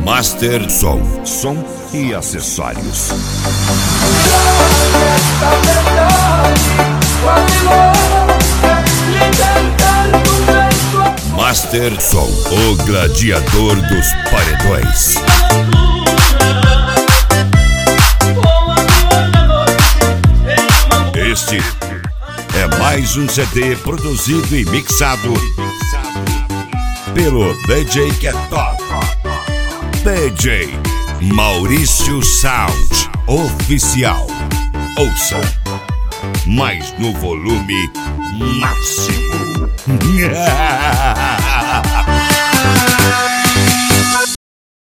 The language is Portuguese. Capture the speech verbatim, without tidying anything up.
Master Som, som e acessórios. Master Som, o gladiador dos paredões. Este é mais um C D produzido e mixado pelo D J que é top, D J Maurício Sound Oficial. Ouça, mas no volume máximo.